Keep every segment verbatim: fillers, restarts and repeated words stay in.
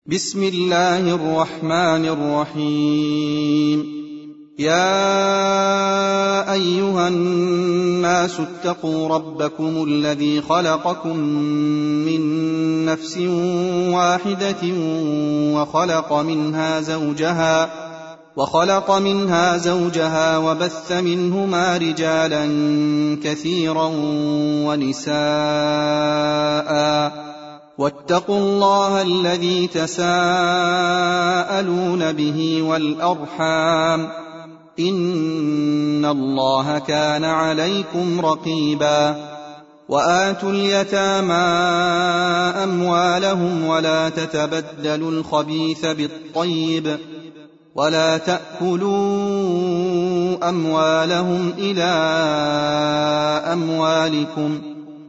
بسم الله الرحمن الرحيم. يا أيها الناس اتقوا ربكم الذي خلقكم من نفس واحدة وخلق منها زوجها وخلق منها زوجها وبث منهما رجالا كثيرا ونساء واتقوا الله الذي تساءلون به والأرحام إن الله كان عليكم رقيبا. وآتوا اليتامى أموالهم ولا تتبدلوا الخبيث بالطيب ولا تأكلوا أموالهم إلى أموالكم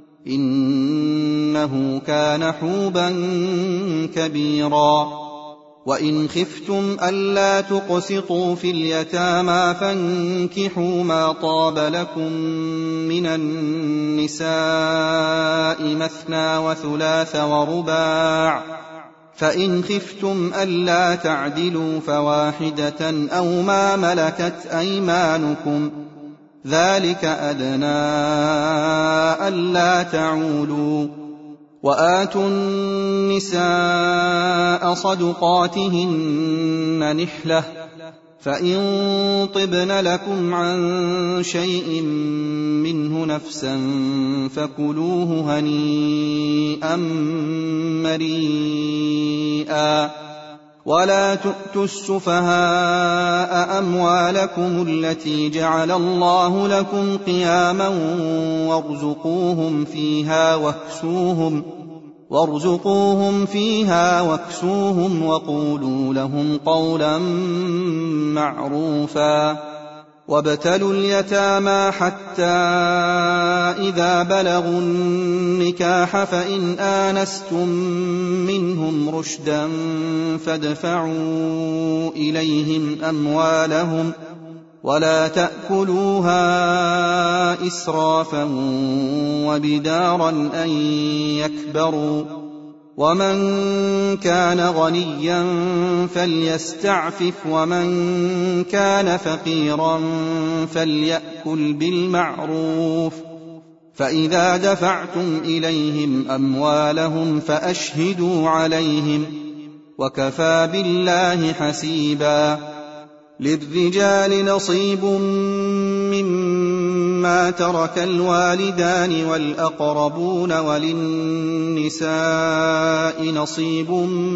إنه كان حوبا كبيرا. وإن خفتم ألا تقسطوا في اليتامى فانكحوا ما طاب لكم من النساء مثنى وثلاث ورباع، فإن خفتم ألا تعدلوا فواحدة أو ما ملكت أيمانكم ذلك أدنى ألا تعولوا. وآتوا النساء صدقاتهن نحلة، فإن طبن لكم عن شيء منه نفسا فكلوه هنيئا مريئا. ولا تؤتوا السفهاء أموالكم التي جعل الله لكم قياما وارزقوهم فيها واكسوهم وارزقوهم فيها واكسوهم وقولوا لهم قولا معروفا. وابتلوا اليتامى حتى إذا بلغوا النكاح فإن آنستم منهم رشدا فادفعوا إليهم أموالهم ولا تأكلوها إسرافا وبدارا أن يكبروا. ومن كان غنيا فليستعفف ومن كان فقيرا فليأكل بالمعروف. فإذا دفعتم إليهم أموالهم فأشهدوا عليهم وكفى بالله حسيبا. للرجال نصيب مما ترك الوالدان والأقربون وللنساء نصيب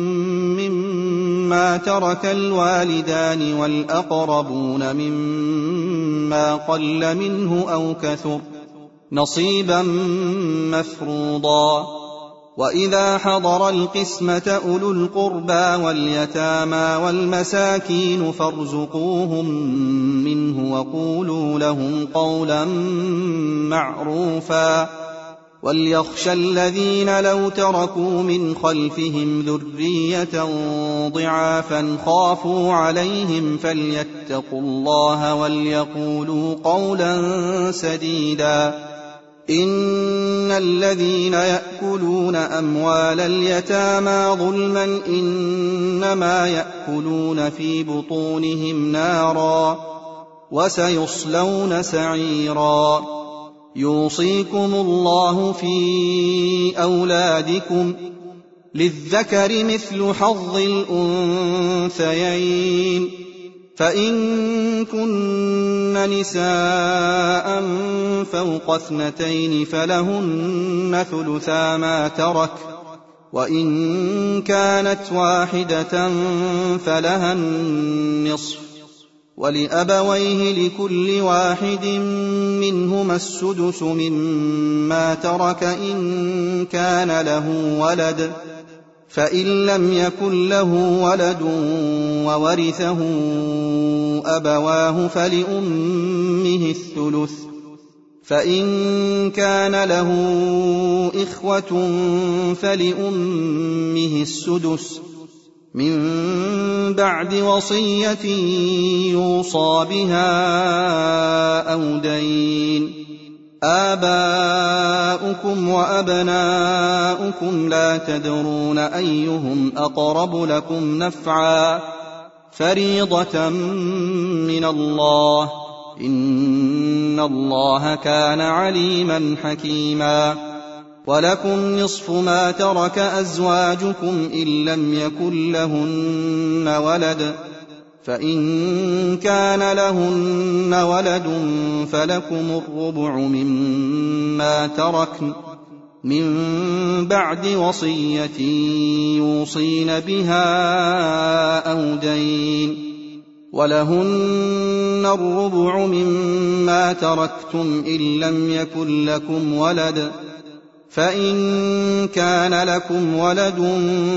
مما ترك الوالدان والأقربون مما قل منه أو كثر نصيبا مفروضا. وإذا حضر القسمة أولو القربى واليتامى والمساكين فارزقوهم منه وقولوا لهم قولا معروفا. وليخشى الذين لو تركوا من خلفهم ذرية ضعافا خافوا عليهم فليتقوا الله وليقولوا قولا سديدا. إن الذين يأكلون أموال اليتامى ظلما إنما يأكلون في بطونهم نارا وسيصلون سعيرا. يوصيكم الله في أولادكم للذكر مثل حظ الأنثيين، فإن كن نساء فوق اثنتين فلهن ثلثا ما ترك، وإن كانت واحدة فلها النصف، ولأبويه لكل واحد منهما السدس مما ترك إن كان له ولد، فإن لم يكن له ولد وورثه أبواه فلأمه الثلث، فإن كان له إخوة فلأمه السدس من بعد وصية يوصى بها أو دين. آباؤكم وأبناؤكم لا تدرون أيهم أقرب لكم نفعا فريضة من الله إن الله كان عليما حكيما ولكم نصف ما ترك أزواجكم إن لم يكن لهن ولد فإن كان لهن ولد فلكم الربع مما تركن من بعد وصية يوصين بها أو دين ولهن الربع مما تركتم إن لم يكن لكم ولد فإن كان لكم ولد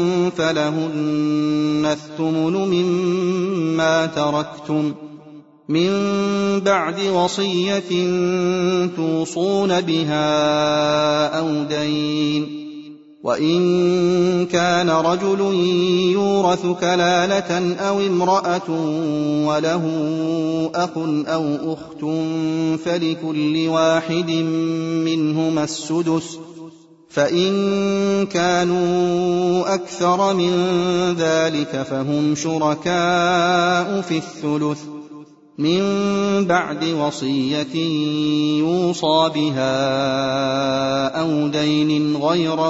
فلهن الثمن مما تركتم من بعد وصية توصون بها أو دين وإن كان رجل يورث كلالة أو امرأة وله أخ أو أخت فلكل واحد منهما السدس فإن كانوا أكثر من ذلك فهم شركاء في الثلث من بعد وصية يوصى بها أو دين غير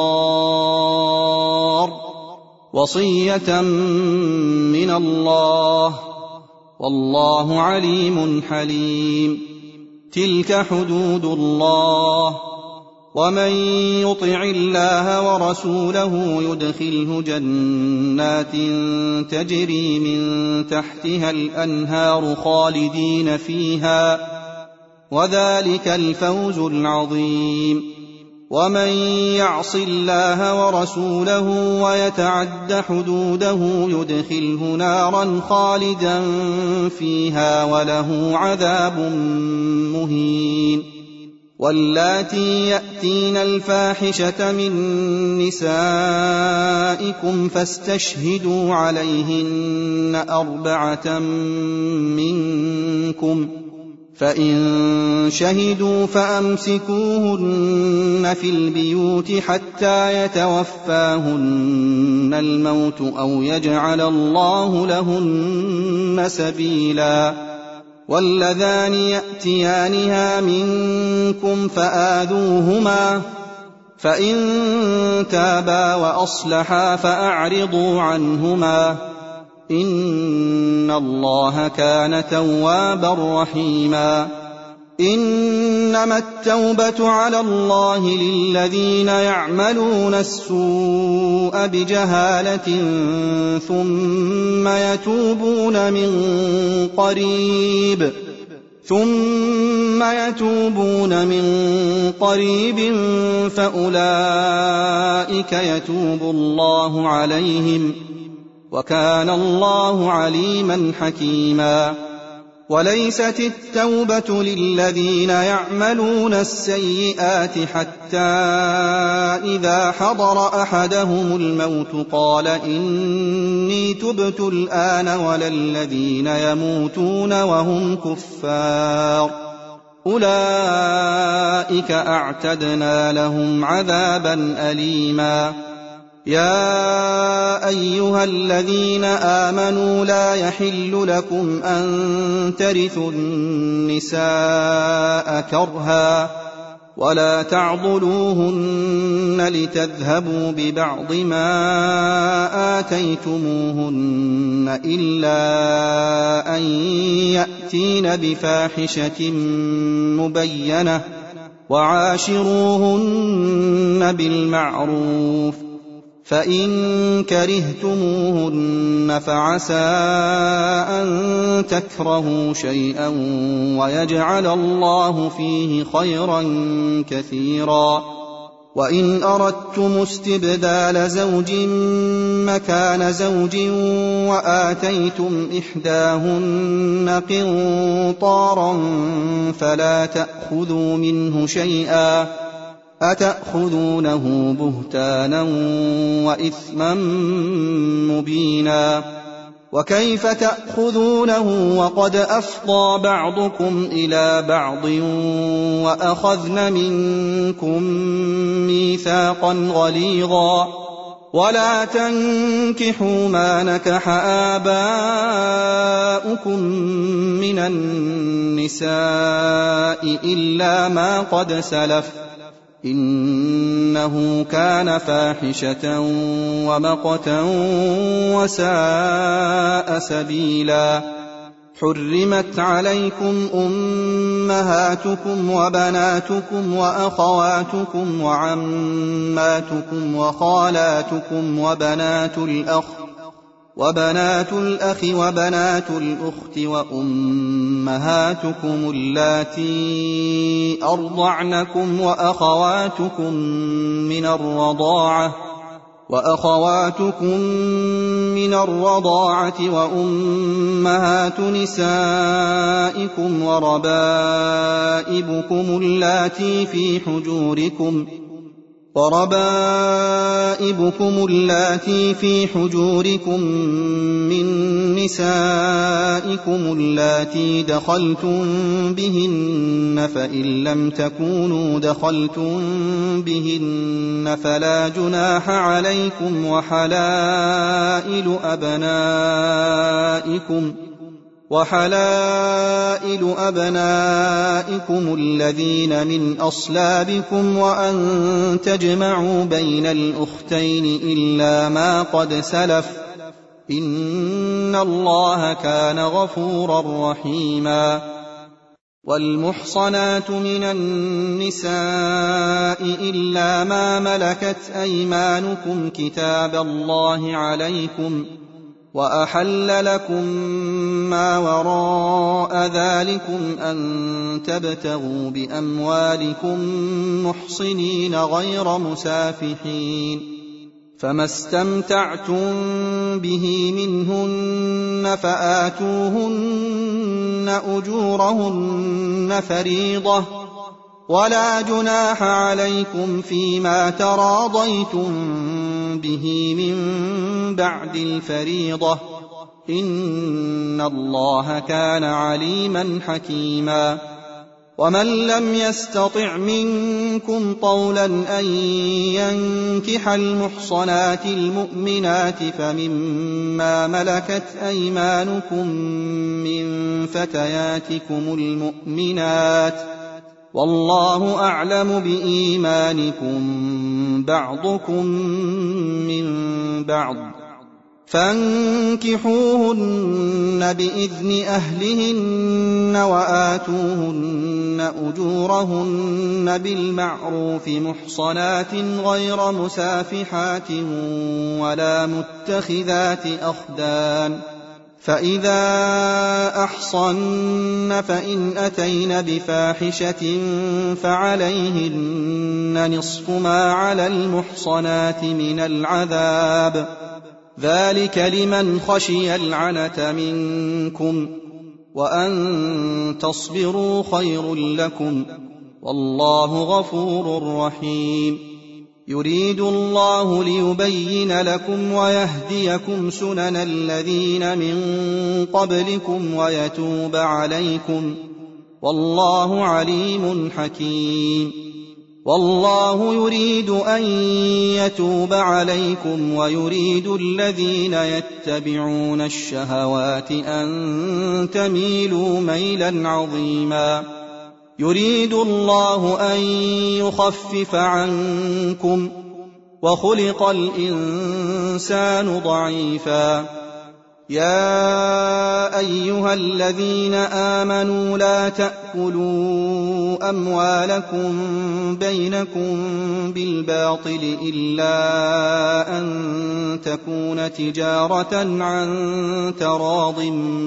مضار وصية من الله والله عليم حليم تلك حدود الله ومن يطع الله ورسوله يدخله جنات تجري من تحتها الأنهار خالدين فيها وذلك الفوز العظيم ومن يعص الله ورسوله ويتعد حدوده يدخله نارا خالدا فيها وله عذاب مهين واللاتي يأتين الفاحشة من نسائكم فاستشهدوا عليهن أربعة منكم فإن شهدوا فأمسكوهن في البيوت حتى يتوفاهن الموت أو يجعل الله لهن سبيلا واللذان يأتيانها منكم فآذوهما فإن تابا وأصلحا فأعرضوا عنهما إن الله كان توابا رحيما إنما التوبة على الله للذين يعملون السوء بجهالة ثم يتوبون من قريب ثم يتوبون من قريب فأولئك يتوب الله عليهم وكان الله عليما حكيما وليست التوبة للذين يعملون السيئات حتى إذا حضر أحدهم الموت قال إني تبت الآن ولا الذين يموتون وهم كفار أولئك أعتدنا لهم عذابا أليما يا أيها الذين آمنوا لا يحل لكم أن ترثوا النساء كرها ولا تعضلوهن لتذهبوا ببعض ما آتيتموهن إلا أن يأتين بفاحشة مبينة وعاشروهن بالمعروف فإن كرهتموهن فعسى أن تكرهوا شيئا ويجعل الله فيه خيرا كثيرا وإن أردتم استبدال زوج مكان زوج وآتيتم إحداهن قنطارا فلا تأخذوا منه شيئا أتأخذونه بهتانا وإثما مبينا وكيف تأخذونه وقد أفضى بعضكم إلى بعض وأخذن منكم ميثاقا غليظا ولا تنكحوا ما نكح آباؤكم من النساء إلا ما قد سلف إنه كان فاحشة ومقتا وساء سبيلا. حرمت عليكم أمهاتكم وبناتكم وأخواتكم وعماتكم وخالاتكم وبنات الأخ وبنات الأخ وبنات الأخت وأمهاتكم اللاتي أرضعنكم وأخواتكم من الرضاعة وأخواتكم من الرضاعة وأمهات نسائكم وربائبكم اللاتي في حجوركم وربائبكم اللاتي في حجوركم من نسائكم اللاتي دخلتم بهن فإن لم تكونوا دخلتم بهن فلا جناح عليكم وحلائل أبنائكم وحلائل أبنائكم الذين من أصلابكم وأن تجمعوا بين الأختين إلا ما قد سلف إن الله كان غفورا رحيما. والمحصنات من النساء إلا ما ملكت أيمانكم كتاب الله عليكم وأحل لكم ما وراء ذلكم أن تبتغوا بأموالكم محصنين غير مسافحين فما استمتعتم به منهن فآتوهن أجورهن فريضة ولا جناح عليكم فيما تراضيتم به من بعد الفريضة إن الله كان عليما حكيما. ومن لم يستطع منكم طولا أن ينكح المحصنات المؤمنات فمما ملكت أيمانكم من فتياتكم المؤمنات والله أعلم بإيمانكم بعضكم من بعض فانكحوهن بإذن أهلهن وآتوهن أجورهن بالمعروف محصنات غير مسافحات ولا متخذات أخدان فإذا أحصن فإن أتين بفاحشة فعليهن نصف ما على المحصنات من العذاب ذلك لمن خشي العنة منكم وأن تصبروا خير لكم والله غفور رحيم. يريد الله ليبين لكم ويهديكم سنن الذين من قبلكم ويتوب عليكم والله عليم حكيم. والله يريد أن يتوب عليكم ويريد الذين يتبعون الشهوات أن تميلوا ميلا عظيما. يريد الله أن يخفف عنكم وخلق الإنسان ضعيفا. يا أيها الذين آمنوا لا تأكلوا أموالكم بينكم بالباطل إلا أن تكون تجارة عن تراض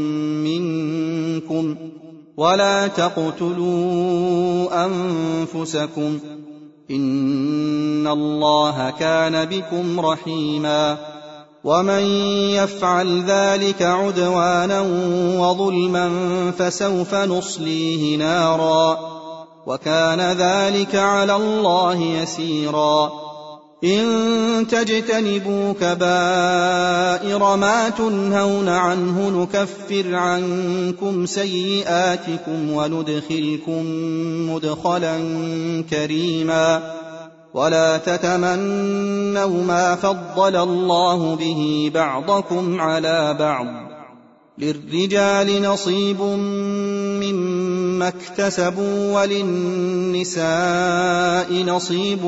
منكم ولا تقتلوا أنفسكم إن الله كان بكم رحيما. ومن يفعل ذلك عدوانا وظلما فسوف نصليه نارا وكان ذلك على الله يسيرا. إن تجتنبوا كبائر ما تنهون عنه نكفر عنكم سيئاتكم وندخلكم مدخلا كريما ولا تتمنوا ما فضل الله به بعضكم على بعض للرجال نصيب مما اكتسبوا وللنساء نصيب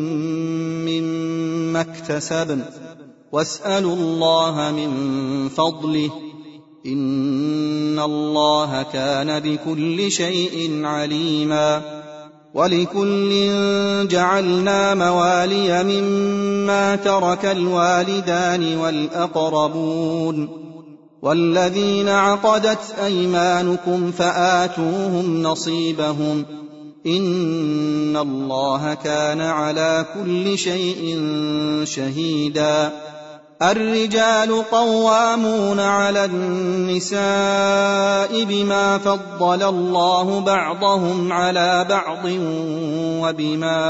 مما اكتسبن واسألوا الله من فضله إن الله كان بكل شيء عليما ولكل جعلنا موالي مما ترك الوالدان والأقربون والذين عقدت أيمانكم فآتوهم نصيبهم إن الله كان على كل شيء شهيدا الرجال قوامون على النساء بما فضل الله بعضهم على بعض وبما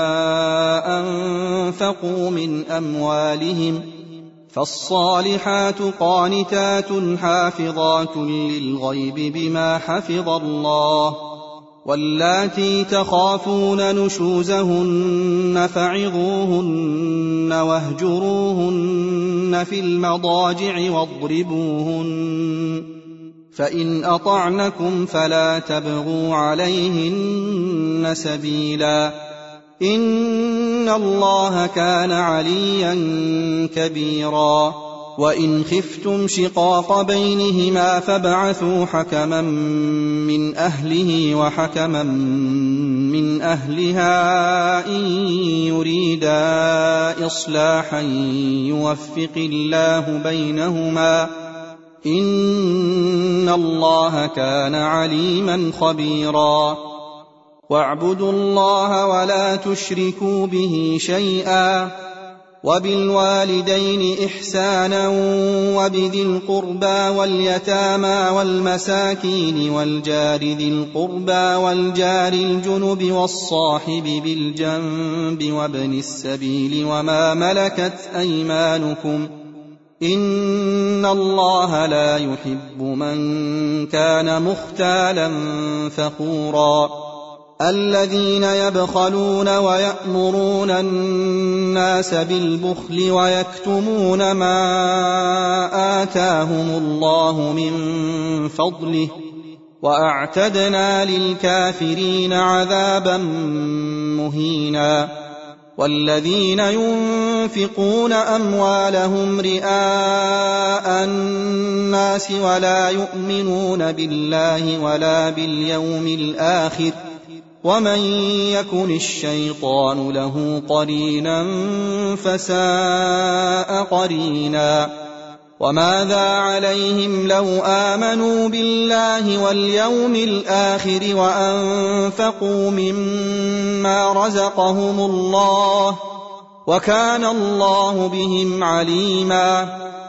أنفقوا من أموالهم فالصالحات قانتات حافظات للغيب بما حفظ الله واللاتي تخافون نشوزهن فعظوهن واهجروهن في المضاجع واضربوهن فإن أطعنكم فلا تبغوا عليهن سبيلا إن الله كان عليا كبيرا وإن خفتم شقاق بينهما فابعثوا حكما من أهله وحكما من أهلها إن يريدا إصلاحا يوفق الله بينهما إن الله كان عليما خبيرا واعبدوا الله ولا تشركوا به شيئا وبالوالدين إحسانا وبذي القربى واليتامى والمساكين والجار ذي القربى والجار الجنب والصاحب بالجنب وابن السبيل وما ملكت أيمانكم إن الله لا يحب من كان مختالا فخورا الذين يبخلون ويأمرون الناس بالبخل ويكتمون ما آتاهم الله من فضله وأعتدنا للكافرين عذابا مهينا والذين ينفقون أموالهم رئاء الناس ولا يؤمنون بالله ولا باليوم الآخر ومن يكن الشيطان له قرينا فساء قرينا وماذا عليهم لو آمنوا بالله واليوم الآخر وأنفقوا مما رزقهم الله وكان الله بهم عليما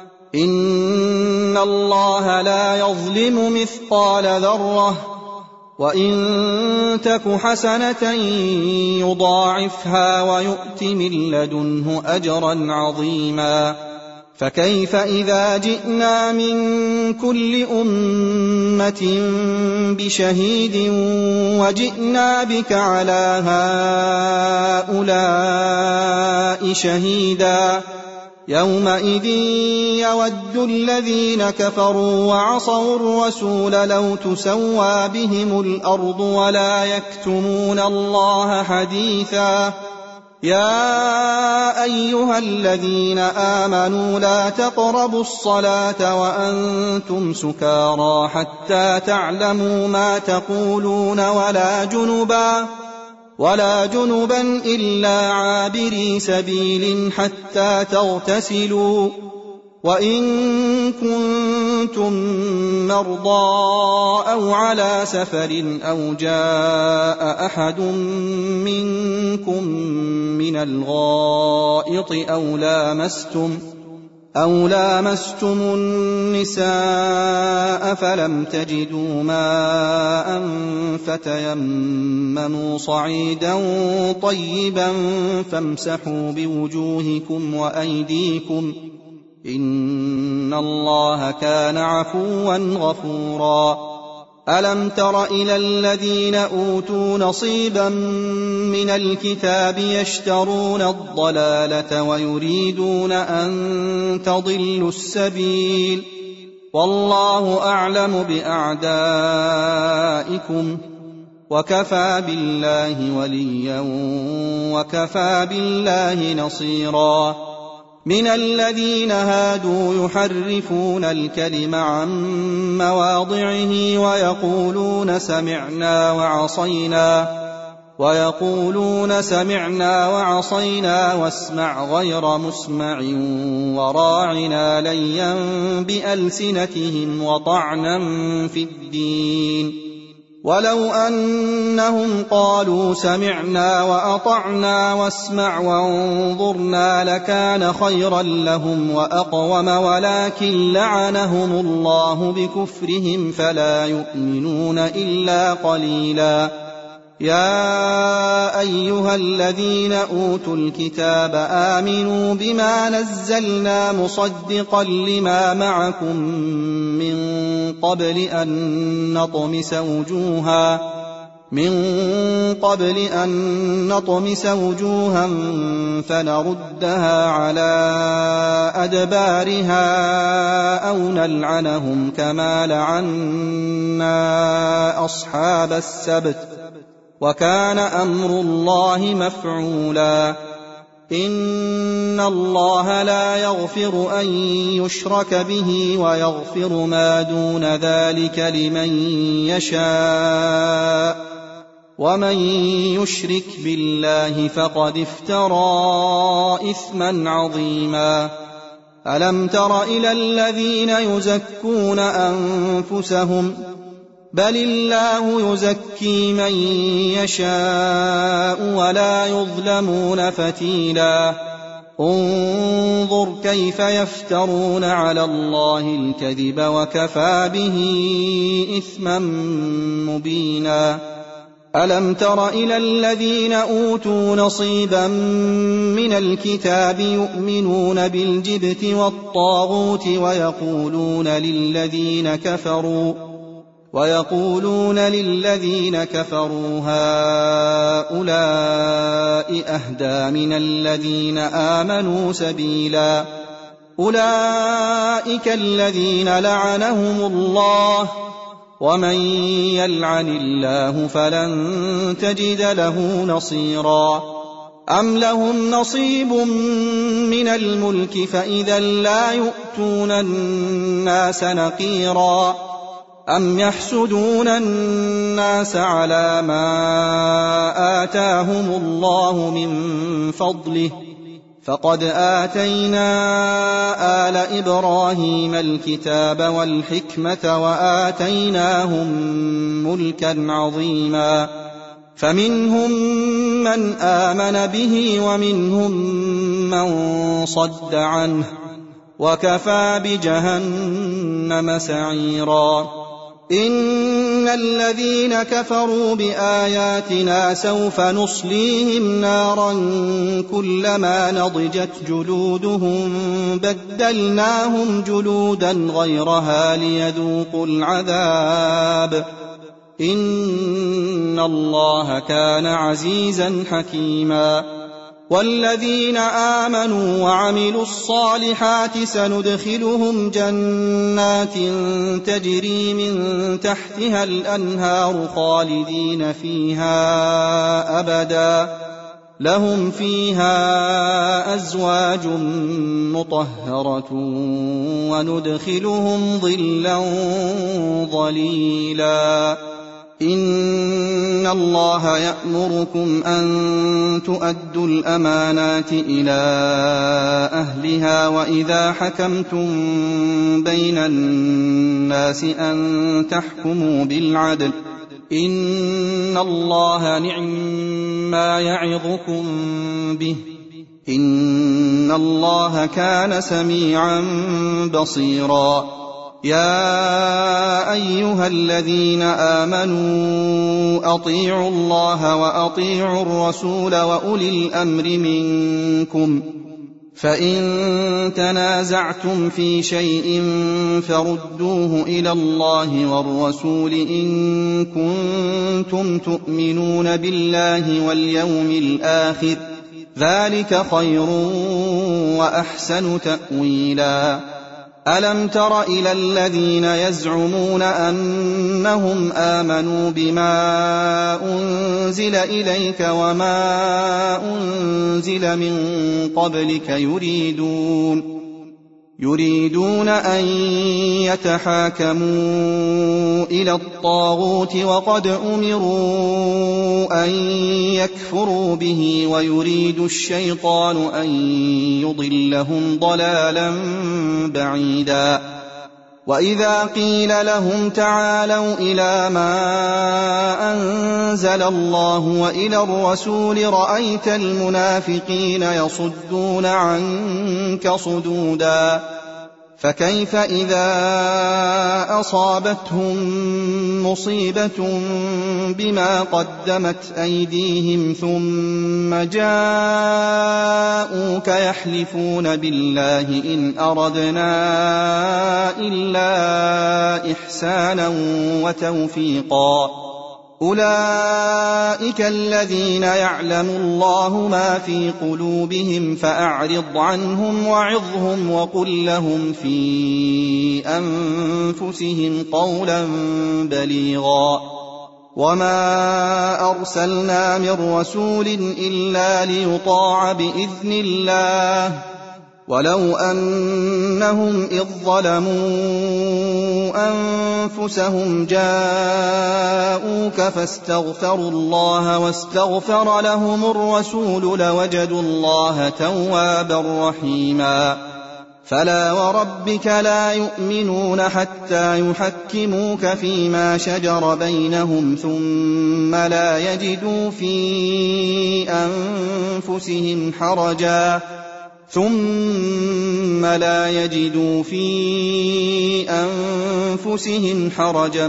إن الله لا يظلم مثقال ذرة وإن تك حسنة يضاعفها ويؤت من لدنه أجرا عظيما فكيف إذا جئنا من كل أمة بشهيد وجئنا بك على هؤلاء شهيدا يومئذ يود الذين كفروا وعصوا الرسول لو تسوى بهم الأرض ولا يكتمون الله حديثا يا أيها الذين آمنوا لا تقربوا الصلاة وأنتم سكارى حتى تعلموا ما تقولون ولا جنبا ولا جنبا إلا عابري سبيل حتى تغتسلوا وإن كنتم مرضى أو على سفر أو جاء أحد منكم من الغائط أو لامستم أَوْ لَامَسْتُمُ النِّسَاءَ فَلَمْ تَجِدُوا مَاءً فَتَيَمَّمُوا صَعِيدًا طَيِّبًا فَامْسَحُوا بِوُجُوهِكُمْ وَأَيْدِيكُمْ ۗ إِنَّ اللَّهَ كَانَ عَفُوًّا غَفُورًا. أَلَمْ تَرَ إِلَى الَّذِينَ أُوتُوا نَصِيبًا مِنَ الْكِتَابِ يَشْتَرُونَ الضَّلَالَةَ وَيُرِيدُونَ أَن تَضِلُّوا السَّبِيلَ، وَاللَّهُ أَعْلَمُ بِأَعْدَائِكُمْ ۚ وَكَفَىٰ بِاللَّهِ وَلِيًّا وَكَفَىٰ بِاللَّهِ نَصِيرًا. مِنَ الَّذِينَ هَادُوا يُحَرِّفُونَ الْكَلِمَ عَن مَّوَاضِعِهِ وَيَقُولُونَ سَمِعْنَا وَعَصَيْنَا وَيَقُولُونَ سَمِعْنَا وَعَصَيْنَا وَاسْمَعْ غَيْرَ مُسْمَعٍ وَرَاعِنَا لَيًّا بِأَلْسِنَتِهِمْ وَطَعْنًا فِي الدِّينِ. وَلَوْ أَنَّهُمْ قَالُوا سَمِعْنَا وَأَطَعْنَا وَاسْمَعْ وَانظُرْنَا لَكَانَ خَيْرًا لَّهُمْ وَأَقْوَمَ، وَلَٰكِن لَّعَنَهُمُ اللَّهُ بِكُفْرِهِمْ فَلَا يُؤْمِنُونَ إِلَّا قَلِيلًا. يَا أَيُّهَا الَّذِينَ أُوتُوا الْكِتَابَ آمِنُوا بِمَا نَزَّلْنَا مُصَدِّقًا لِّمَا مَعَكُم مِّن قَبْلِ أَن نَّطْمِسَ وُجُوهًا مِّن قَبْلِ أَن نَّطْمِسَ وُجُوهًا فَنَرُدَّهَا عَلَىٰ أَدْبَارِهَا أَوْ نَلْعَنَهُمْ كَمَا لَعَنَّا أَصْحَابَ السَّبْتِ ۚ وَكَانَ أَمْرُ اللَّهِ مَفْعُولًا. إِنَّ اللَّهَ لَا يَغْفِرُ أَن يُشْرَكَ بِهِ وَيَغْفِرُ مَا دُونَ ذَلِكَ لِمَن يَشَاءُ ۚ وَمَن يُشْرِكْ بِاللَّهِ فَقَدِ افْتَرَىٰ إِثْمًا عَظِيمًا. أَلَمْ تَرَ إِلَى الَّذِينَ يُزَكُّونَ أَنفُسَهُم ۚ بَلِ اللَّهُ يُزَكِّي مَن يَشَاءُ وَلَا يُظْلَمُونَ فَتِيلًا. انظُرْ كَيْفَ يَفْتَرُونَ عَلَى اللَّهِ الْكَذِبَ وَكَفَىٰ بِهِ إِثْمًا مُّبِينًا. أَلَمْ تَرَ إِلَى الَّذِينَ أُوتُوا نَصِيبًا مِّنَ الْكِتَابِ يُؤْمِنُونَ بِالْجِبْتِ وَالطَّاغُوتِ وَيَقُولُونَ لِلَّذِينَ كَفَرُوا وَيَقُولُونَ لِلَّذِينَ كَفَرُوا هَٰؤُلَاءِ أَهْدَىٰ مِنَ الَّذِينَ آمَنُوا سَبِيلًا. أُولَٰئِكَ الَّذِينَ لَعَنَهُمُ اللَّهُ ۖ وَمَن يَلْعَنِ اللَّهُ فَلَن تَجِدَ لَهُ نَصِيرًا. أَمْ لَهُمْ نَصِيبٌ مِّنَ الْمُلْكِ فَإِذًا لَّا يُؤْتُونَ النَّاسَ نَقِيرًا. أَمْ يَحْسُدُونَ النَّاسَ عَلَىٰ مَا آتَاهُمُ اللَّهُ مِن فَضْلِهِ ۖ فَقَدْ آتَيْنَا آلَ إِبْرَاهِيمَ الْكِتَابَ وَالْحِكْمَةَ وَآتَيْنَاهُم مُّلْكًا عَظِيمًا. فَمِنْهُم مَّنْ آمَنَ بِهِ وَمِنْهُم مَّن صَدَّ عَنْهُ ۚ وَكَفَىٰ بِجَهَنَّمَ سَعِيرًا. إِنَّ الَّذِينَ كَفَرُوا بِآيَاتِنَا سَوْفَ نُصْلِيهِمْ نَارًا كُلَّمَا نَضِجَتْ جُلُودُهُم بَدَّلْنَاهُمْ جُلُودًا غَيْرَهَا لِيَذُوقُوا الْعَذَابَ ۗ إِنَّ اللَّهَ كَانَ عَزِيزًا حَكِيمًا. وَالَّذِينَ آمَنُوا وَعَمِلُوا الصَّالِحَاتِ سَنُدْخِلُهُمْ جَنَّاتٍ تَجْرِي مِن تَحْتِهَا الْأَنْهَارُ خَالِدِينَ فِيهَا أَبَدًا، لَّهُمْ فِيهَا أَزْوَاجٌ مُّطَهَّرَةٌ، وَنُدْخِلُهُمْ ظِلًّا ظَلِيلًا. إِنَّ اللَّهَ يَأْمُرُكُمْ أَن تُؤَدُّوا الْأَمَانَاتِ إِلَىٰ أَهْلِهَا وَإِذَا حَكَمْتُم بَيْنَ النَّاسِ أَن تَحْكُمُوا بِالْعَدْلِ ۚ إِنَّ اللَّهَ نِعِمَّا يَعِظُكُم بِهِ ۗ إن الله كان سميعا بصيرا يا أيها الذين آمنوا أطيعوا الله وأطيعوا الرسول وأولي الأمر منكم فإن تنازعتم في شيء فردوه إلى الله والرسول إن كنتم تؤمنون بالله واليوم الآخر ذلك خير وأحسن تأويلا ألم تر إلى الذين يزعمون أنهم آمنوا بما أنزل إليك وما أنزل من قبلك يريدون يريدون أن يتحاكموا إلى الطاغوت وقد أمروا أن يكفروا به ويريد الشيطان أن يضلهم ضلالا بعيدا وإذا قيل لهم تعالوا إلى ما أنزل الله وإلى الرسول رأيت المنافقين يصدون عنك صدودا فكيف إذا أصابتهم مصيبة بما قدمت أيديهم ثم جاءوك يحلفون بالله إن أردنا إلا إحسانا وتوفيقا أولئك الذين يعلم الله ما في قلوبهم فأعرض عنهم وعظهم وقل لهم في أنفسهم قولا بليغا وما أرسلنا من رسول إلا ليطاع بإذن الله ولو أنهم إذ ظلموا أنفسهم جاءوك فاستغفروا الله واستغفر لهم الرسول لوجدوا الله توابا رحيما فلا وربك لا يؤمنون حتى يحكموك فيما شجر بينهم ثم لا يجدوا في أنفسهم حرجا ثم لا يجدوا في أنفسهم حرجا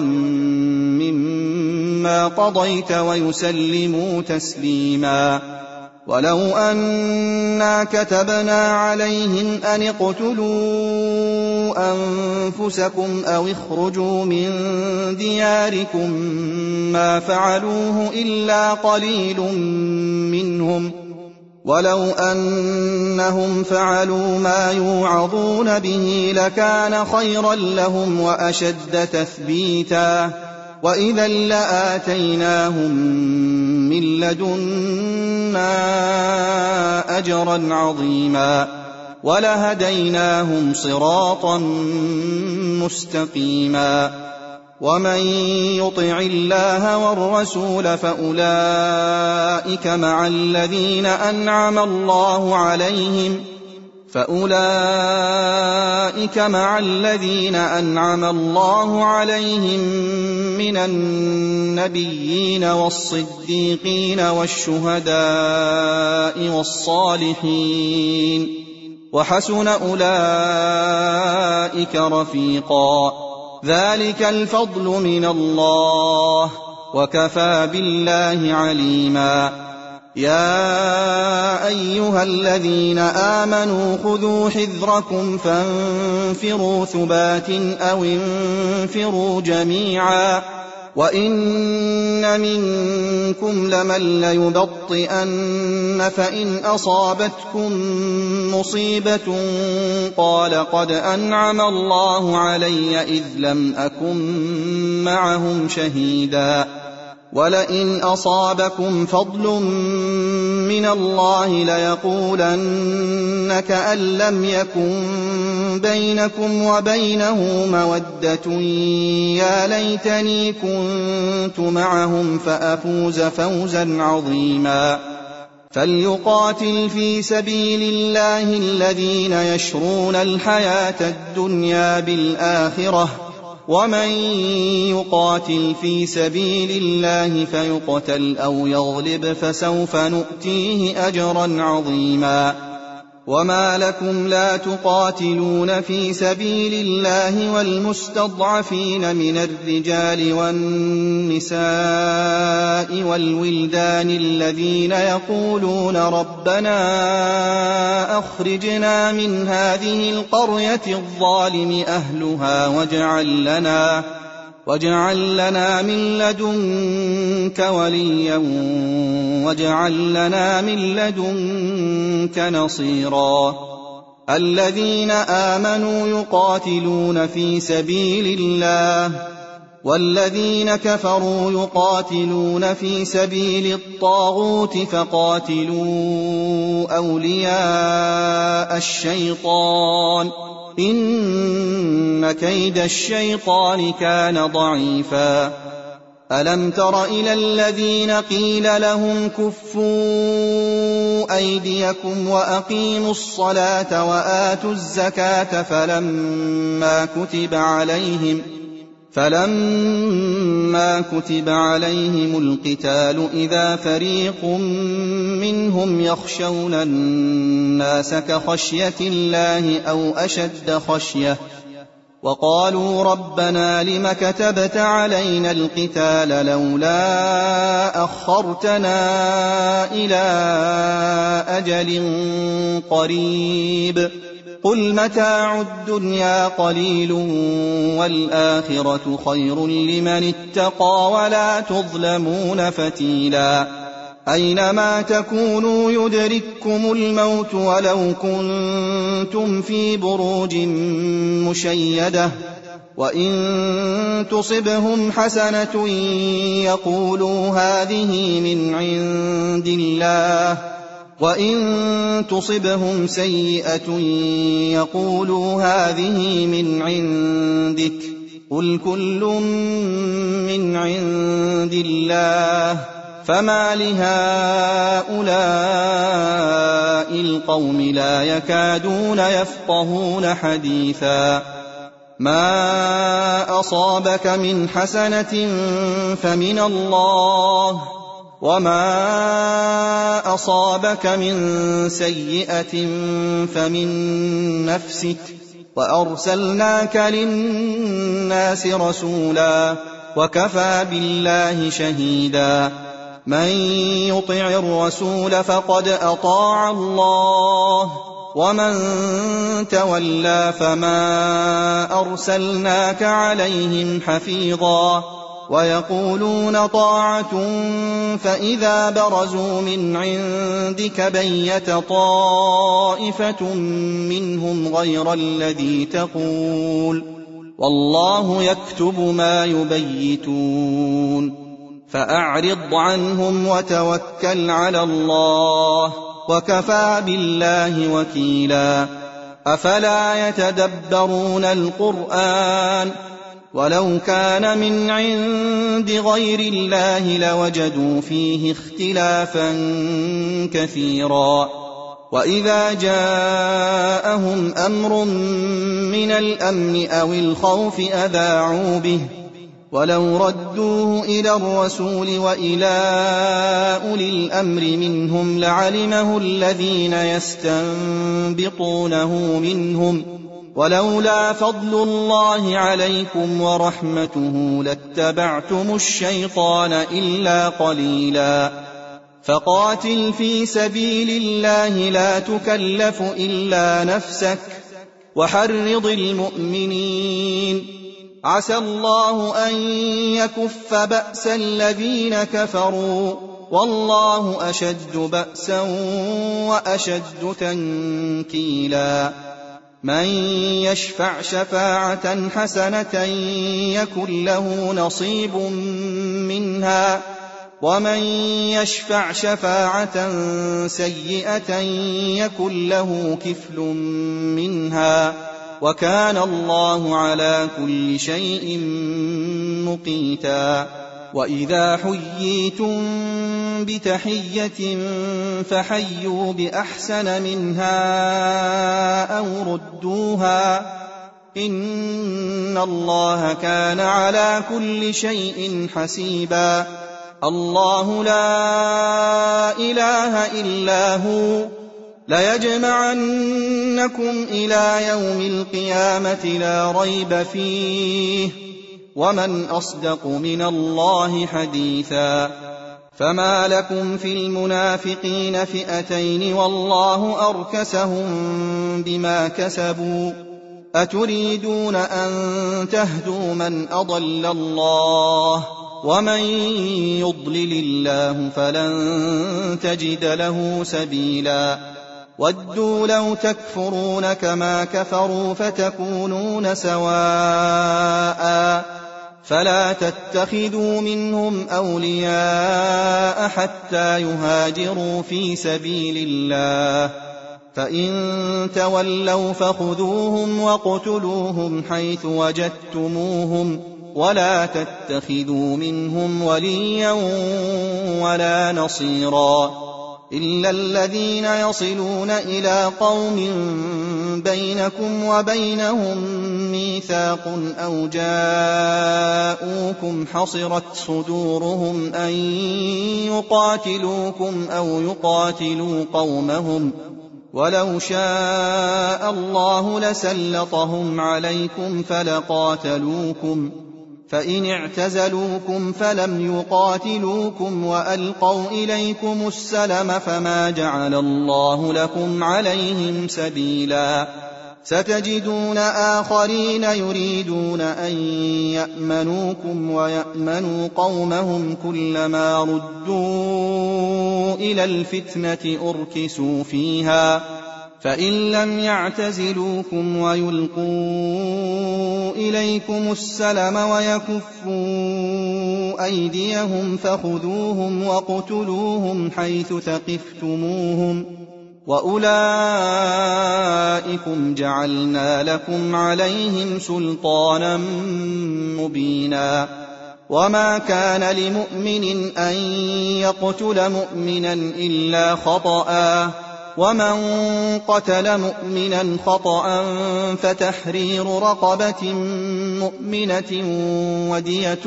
مما قضيت ويسلموا تسليما ولو أنا كتبنا عليهم أن اقتلوا أنفسكم أو اخرجوا من دياركم ما فعلوه إلا قليل منهم ولو أنهم فعلوا ما يوعظون به لكان خيرا لهم وأشد تثبيتا وإذا لآتيناهم من لدنا أجرا عظيما ولهديناهم صراطا مستقيما ومن يطع الله والرسول فأولئك مع الذين أنعم الله عليهم فأولئك مع الذين أنعم الله عليهم من النبيين والصديقين والشهداء والصالحين وحسن أولئك رفيقا ذلك الفضل من الله وكفى بالله عليما يا أيها الذين آمنوا خذوا حذركم فانفروا ثبات أو انفروا جميعا وإن منكم لمن ليبطئن فإن أصابتكم مصيبة قال قد أنعم الله علي إذ لم أكن معهم شهيدا ولئن أصابكم فضل من الله ليقولن كأن لم يكن بينكم وبينه مودة يا ليتني كنت معهم فأفوز فوزا عظيما فليقاتل في سبيل الله الذين يشرون الحياة الدنيا بالآخرة ومن يقاتل في سبيل الله فيقتل أو يغلب فسوف نؤتيه أجرا عظيما وما لكم لا تقاتلون في سبيل الله والمستضعفين من الرجال والنساء والولدان الذين يقولون ربنا أخرجنا من هذه القرية الظالم أهلها واجعل لنا واجعل لنا من لدنك وليا واجعل لنا من لدنك نصيرا الذين آمنوا يقاتلون في سبيل الله والذين كفروا يقاتلون في سبيل الطاغوت فقاتلوا أولياء الشيطان إن كيد الشيطان كان ضعيفا ألم تر إلى الذين قيل لهم كفوا أيديكم وأقيموا الصلاة وآتوا الزكاة فلما كتب عليهم فلما كتب عليهم القتال إذا فريق منهم يخشون الناس كخشية الله أو أشد خشية وقالوا ربنا لم كتبت علينا القتال لولا أخرتنا إلى أجل قريب قل متاع الدنيا قليل والآخرة خير لمن اتقى ولا تظلمون فتيلا أينما تكونوا يدرككم الموت ولو كنتم في بروج مشيدة وإن تصبهم حسنة يقولوا هذه من عند الله وإن تصبهم سيئة يقولوا هذه من عندك قل كل من عند الله فما لهؤلاء القوم لا يكادون يفقهون حديثا ما أصابك من حسنة فمن الله وما أصابك من سيئة فمن نفسك وأرسلناك للناس رسولا وكفى بالله شهيدا من يطع الرسول فقد أطاع الله ومن تولى فما أرسلناك عليهم حفيظا ويقولون طاعة فإذا برزوا من عندك بيت طائفة منهم غير الذي تقول والله يكتب ما يبيتون فأعرض عنهم وتوكل على الله وكفى بالله وكيلا أفلا يتدبرون القرآن ولو كان من عند غير الله لوجدوا فيه اختلافا كثيرا وإذا جاءهم أمر من الأمن أو الخوف أذاعوا به ولو ردوه إلى الرسول وإلى أولي الأمر منهم لعلمه الذين يستنبطونه منهم ولولا فضل الله عليكم ورحمته لاتبعتم الشيطان إلا قليلا فقاتل في سبيل الله لا تكلف إلا نفسك وحرض المؤمنين عسى الله أن يكف بأس الذين كفروا والله أشد بأسا وأشد تنكيلا من يشفع شفاعة حسنة يكن له نصيب منها ومن يشفع شفاعة سيئة يكن له كفل منها وكان الله على كل شيء مقيتا وإذا حييتم بتحية فحيوا بأحسن منها أو ردوها إن الله كان على كل شيء حسيبا الله لا إله إلا هو ليجمعنكم إلى يوم القيامة لا ريب فيه ومن أصدق من الله حديثا. فما لكم في المنافقين فئتين والله أركسهم بما كسبوا أتريدون أن تهدوا من أضل الله ومن يضلل الله فلن تجد له سبيلا. ودوا لو تكفرون كما كفروا فتكونون سواء فلا تتخذوا منهم أولياء حتى يهاجروا في سبيل الله فإن تولوا فخذوهم واقتلوهم حيث وجدتموهم ولا تتخذوا منهم وليا ولا نصيرا إلا الذين يصلون إلى قوم بينكم وبينهم ميثاق أو جاءوكم حصرت صدورهم أن يقاتلوكم أو يقاتلوا قومهم ولو شاء الله لسلطهم عليكم فلقاتلوكم فإن اعتزلوكم فلم يقاتلوكم وألقوا إليكم السلم فما جعل الله لكم عليهم سبيلا. ستجدون آخرين يريدون أن يأمنوكم ويأمنوا قومهم كلما ردوا إلى الفتنة أركسوا فيها فإن لم يعتزلوكم ويلقوا إليكم السلم ويكفوا أيديهم فخذوهم واقتلوهم حيث ثقفتموهم وأولئكم جعلنا لكم عليهم سلطانا مبينا. وما كان لمؤمن أن يقتل مؤمنا إلا خطأ ومن قتل مؤمنا خطأ فتحرير رقبة مؤمنة ودية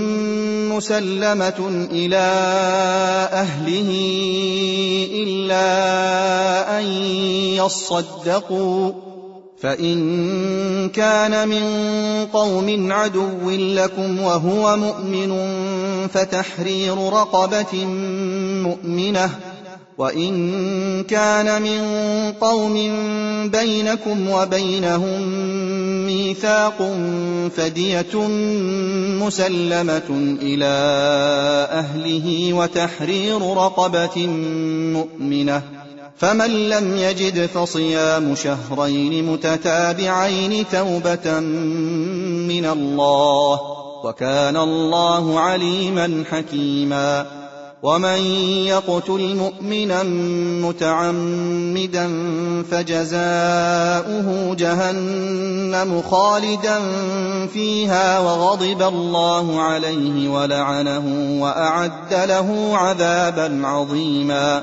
مسلمة إلى أهله إلا أن يصدقوا فإن كان من قوم عدو لكم وهو مؤمن فتحرير رقبة مؤمنة وإن كان من قوم بينكم وبينهم ميثاق فدية مسلمة إلى أهله وتحرير رقبة مؤمنة فمن لم يجد فصيام شهرين متتابعين توبة من الله وكان الله عليما حكيما. ومن يقتل مؤمنا متعمدا فجزاؤه جهنم خالدا فيها وغضب الله عليه ولعنه وأعد له عذابا عظيما.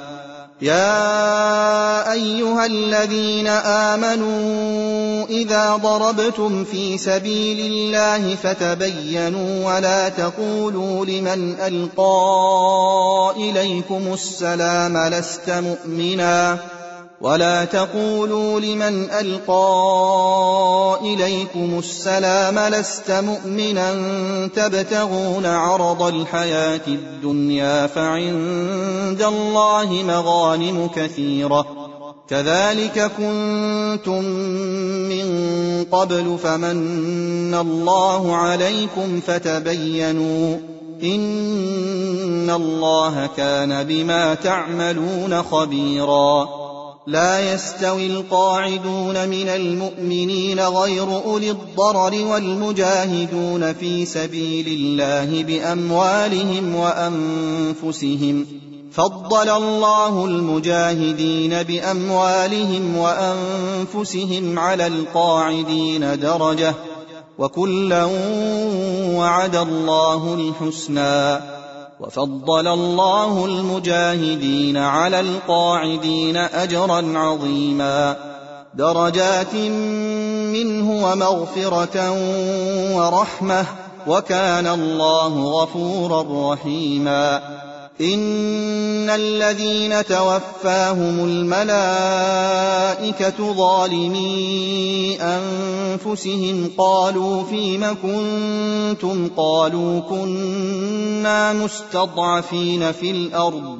يا أيها الذين آمنوا إذا ضربتم في سبيل الله فتبينوا ولا تقولوا لمن ألقى إليكم السلام لست مؤمنا ولا تقولوا لمن ألقى إليكم السلام لست مؤمنا تبتغون عرض الحياة الدنيا فعند الله مغانم كثيرة كذلك كنتم من قبل فمن الله عليكم فتبينوا إن الله كان بما تعملون خبيرا. لا يستوي القاعدون من المؤمنين غير أولي الضرر والمجاهدون في سبيل الله بأموالهم وأنفسهم فضل الله المجاهدين بأموالهم وأنفسهم على القاعدين درجة وكلا وعد الله الحسنى وفضل الله المجاهدين على القاعدين أجرا عظيما درجات منه ومغفرة ورحمة وكان الله غفورا رحيما. إن الذين توفاهم الملائكة ظالمي أنفسهم قالوا فيم كنتم قالوا كنا مستضعفين في الأرض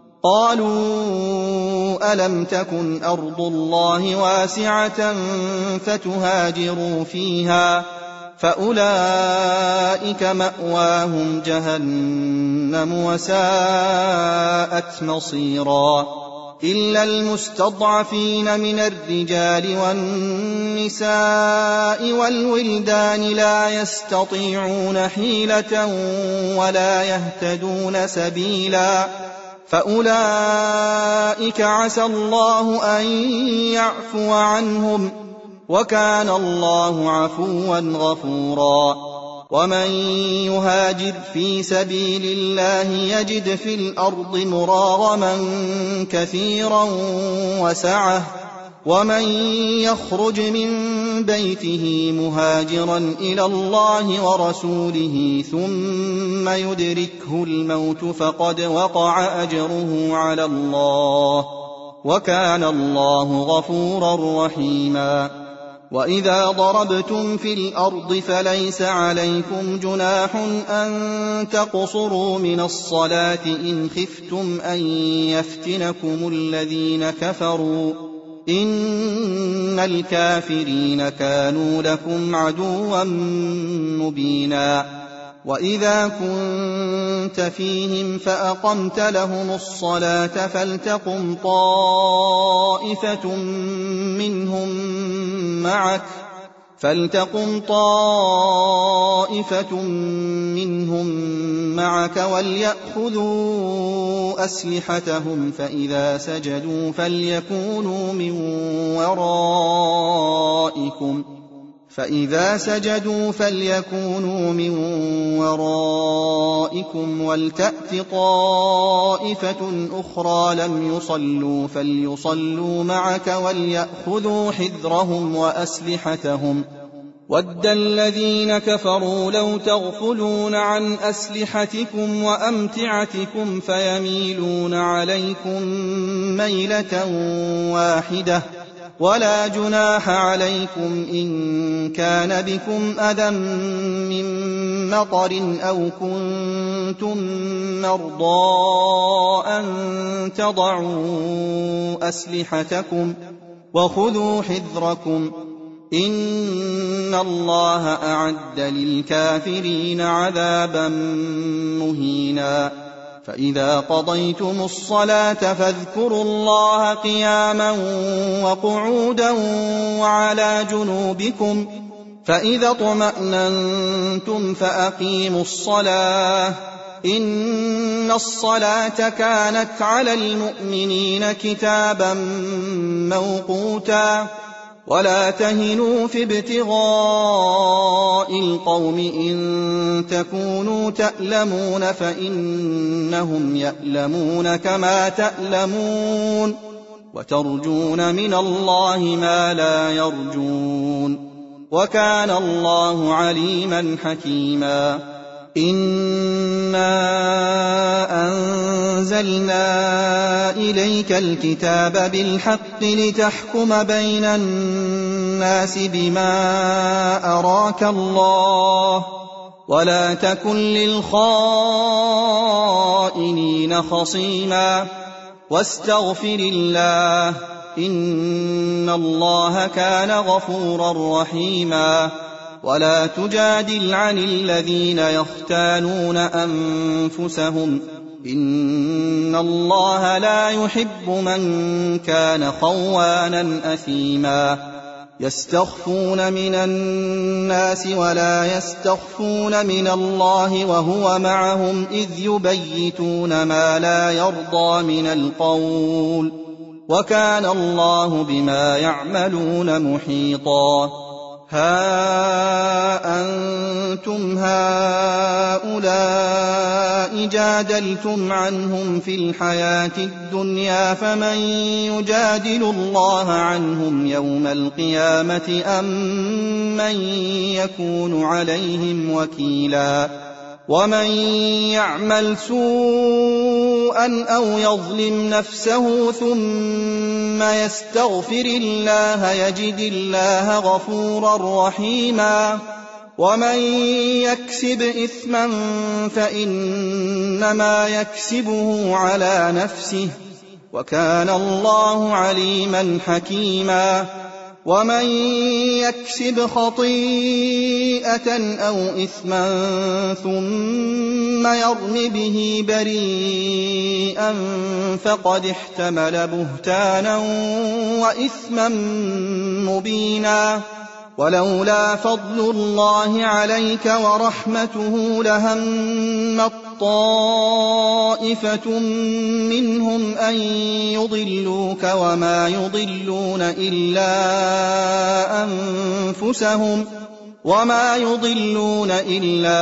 قالوا ألم تكن أرض الله واسعة فتهاجروا فيها فأولئك مأواهم جهنم وساءت مصيرا إلا المستضعفين من الرجال والنساء والولدان لا يستطيعون حيلة ولا يهتدون سبيلا فأولئك عسى الله أن يعفو عنهم وكان الله عفوا غفورا ومن يهاجر في سبيل الله يجد في الأرض مراغما كثيرا وسعة ومن يخرج من بيته مهاجرا إلى الله ورسوله ثم يدركه الموت فقد وقع أجره على الله وكان الله غفورا رحيما وإذا ضربتم في الأرض فليس عليكم جناح أن تقصروا من الصلاة إن خفتم أن يفتنكم الذين كفروا إن الكافرين كانوا لكم عدوا مبينا وإذا كنت فيهم فأقمت لهم الصلاة فلتقم طائفة منهم معك فلتقم طائفة منهم معك وليأخذوا أسلحتهم فإذا سجدوا فليكونوا من ورائكم فإذا سجدوا فليكونوا من ورائكم ولتأت طائفة أخرى لم يصلوا فليصلوا معك وليأخذوا حذرهم وأسلحتهم ود الذين كفروا لو تغفلون عن أسلحتكم وأمتعتكم فيميلون عليكم ميلة واحدة ولا جناح عليكم إن كان بكم أذى من مطر أو كنتم مرضى أن تضعوا أسلحتكم وخذوا حذركم إن الله أعد للكافرين عذابا مهينا فإذا قضيتم الصلاة فاذكروا الله قياما وقعودا وعلى جنوبكم فإذا اطمأننتم فأقيموا الصلاة إن الصلاة كانت على المؤمنين كتابا موقوتا ولا تهنوا في ابتغاء القوم إن تكونوا تألمون فإنهم يألمون كما تألمون وترجون من الله ما لا يرجون وكان الله عليما حكيما إنا أنزلنا إليك الكتاب بالحق لتحكم بين الناس بما أراك الله ولا تكن للخائنين خصيما واستغفر الله إن الله كان غفورا رحيما ولا تجادل عن الذين يختانون أنفسهم إن الله لا يحب من كان خوانا أثيما يستخفون من الناس ولا يستخفون من الله وهو معهم إذ يبيتون ما لا يرضى من القول وكان الله بما يعملون محيطا ها أنتم هؤلاء جادلتم عنهم في الحياة الدنيا فمن يجادل الله عنهم يوم القيامة أم من يكون عليهم وكيلا ومن يعمل سوءا أو يظلم نفسه ثم يستغفر الله يجد الله غفورا رحيما ومن يكسب إثما فإنما يكسبه على نفسه وكان الله عليما حكيما ومن يكسب خطيئة أو إثما ثم يرم به بريئا فقد احتمل بهتانا وإثما مبينا ولولا فضل الله عليك ورحمته لهمت طائفة منهم أن يضلوك وما يضلون إلا أنفسهم وما يضلون إلا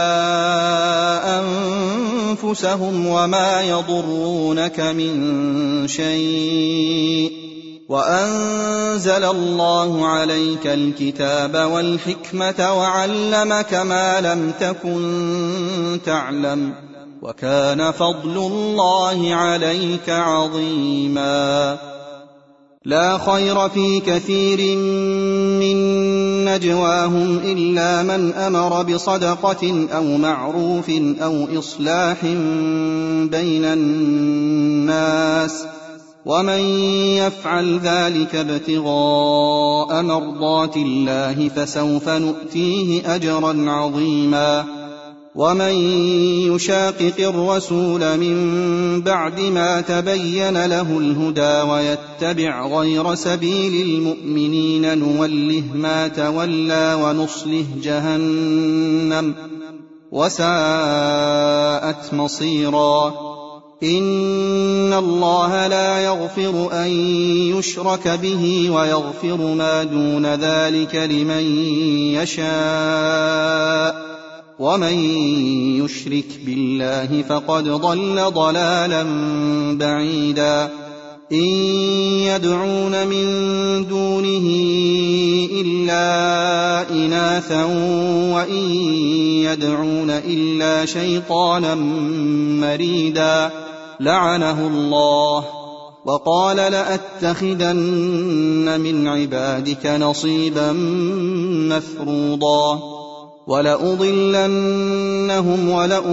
أنفسهم وما يضرونك من شيء وأنزل الله عليك الكتاب والحكمة وعلمك ما لم تكن تعلم وكان فضل الله عليك عظيما لا خير في كثير من نجواهم إلا من أمر بصدقة أو معروف أو إصلاح بين الناس ومن يفعل ذلك ابتغاء مرضات الله فسوف نؤتيه أجرا عظيما ومن يشاقق الرسول من بعد ما تبين له الهدى ويتبع غير سبيل المؤمنين نوله ما تولى ونصله جهنم وساءت مصيرا إن الله لا يغفر أن يشرك به ويغفر ما دون ذلك لمن يشاء ومن يشرك بالله فقد ضل ضلالا بعيدا إن يدعون من دونه إلا إناثا وإن يدعون إلا شيطانا مريدا لعنه الله وقال لأتخذن من عبادك نصيبا مفروضا ولأضلنهم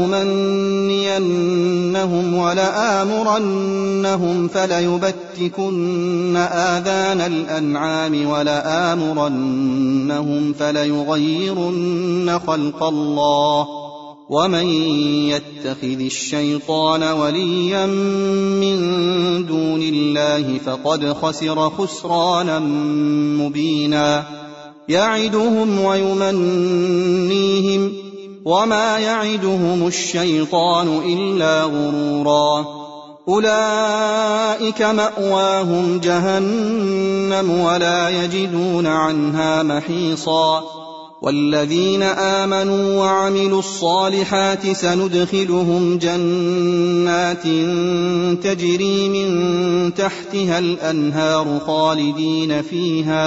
ولأمنينهم ولآمرنهم فليبتكن آذان الأنعام ولآمرنهم فليغيرن خلق الله ومن يتخذ الشيطان وليا من دون الله فقد خسر خسرانا مبينا يعدهم ويمنيهم وما يعدهم الشيطان إلا غرورا أولئك مأواهم جهنم ولا يجدون عنها محيصا والذين آمنوا وعملوا الصالحات سندخلهم جنات تجري من تحتها الأنهار خالدين فيها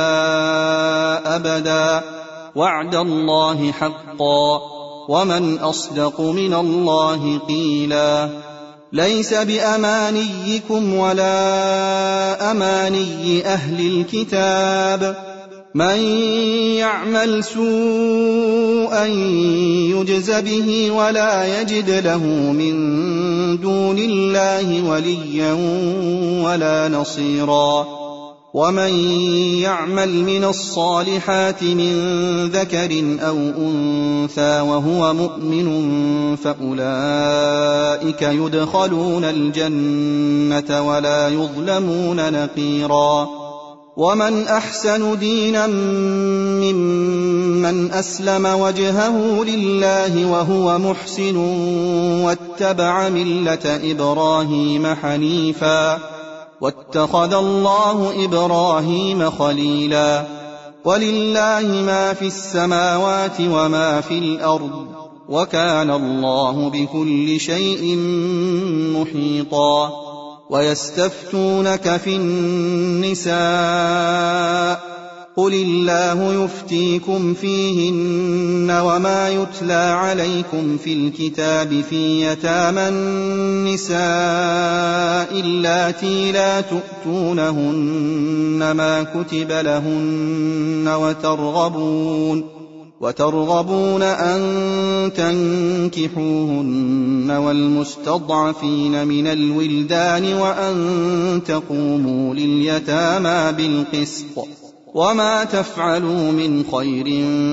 أبدا وعد الله حقا ومن أصدق من الله قيلا ليس بأمانيكم ولا أماني أهل الكتاب من يعمل سوءا يجز به ولا يجد له من دون الله وليا ولا نصيرا ومن يعمل من الصالحات من ذكر أو أنثى وهو مؤمن فأولئك يدخلون الجنة ولا يظلمون نقيرا ومن أحسن دينا ممن أسلم وجهه لله وهو محسن واتبع ملة إبراهيم حنيفا واتخذ الله إبراهيم خليلا ولله ما في السماوات وما في الأرض وكان الله بكل شيء محيطا ويستفتونك في النساء قل الله يفتيكم فيهن وما يتلى عليكم في الكتاب في يتامى النساء اللاتي لا تؤتونهن ما كتب لهن وترغبون وترغبون أن تنكحوهن والمستضعفين من الولدان وأن تقوموا لليتامى بالقسط وما تفعلوا من خير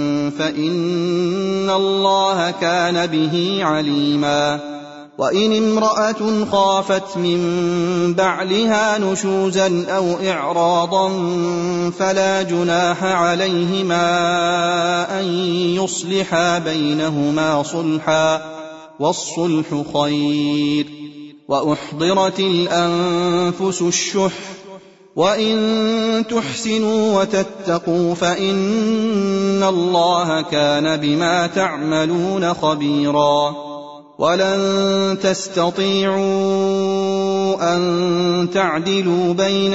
فإن الله كان به عليما وإن امرأة خافت من بعلها نشوزا أو إعراضا فلا جناح عليهما أن يصلحا بينهما صلحا والصلح خير وأحضرت الأنفس الشح وإن تحسنوا وتتقوا فإن الله كان بما تعملون خبيرا ولن تستطيعوا أن تعدلوا بين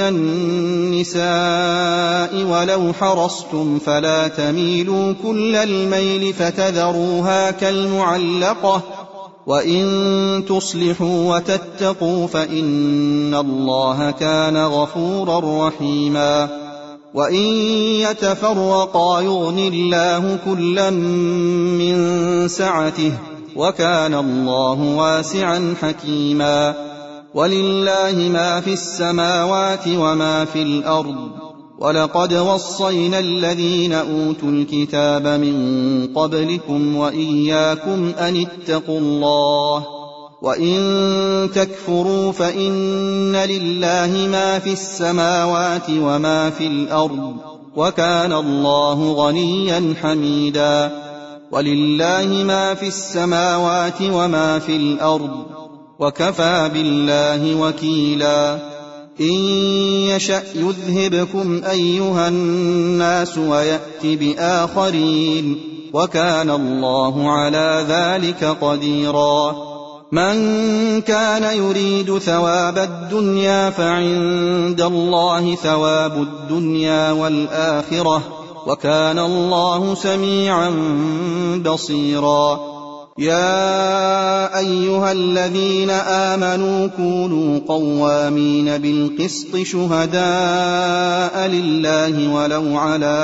النساء ولو حرصتم فلا تميلوا كل الميل فتذروها كالمعلقة وإن تصلحوا وتتقوا فإن الله كان غفورا رحيما وإن يتفرقا يغن الله كلا من سعته وكان الله واسعا حكيما ولله ما في السماوات وما في الأرض ولقد وصينا الذين أوتوا الكتاب من قبلكم وإياكم أن اتقوا الله وإن تكفروا فإن لله ما في السماوات وما في الأرض وكان الله غنيا حميدا ولله ما في السماوات وما في الأرض وكفى بالله وكيلا إن يشأ يذهبكم أيها الناس ويأت بآخرين وكان الله على ذلك قديرا من كان يريد ثواب الدنيا فعند الله ثواب الدنيا والآخرة وكان الله سميعا بصيرا يا أيها الذين آمنوا كونوا قوامين بالقسط شهداء لله ولو على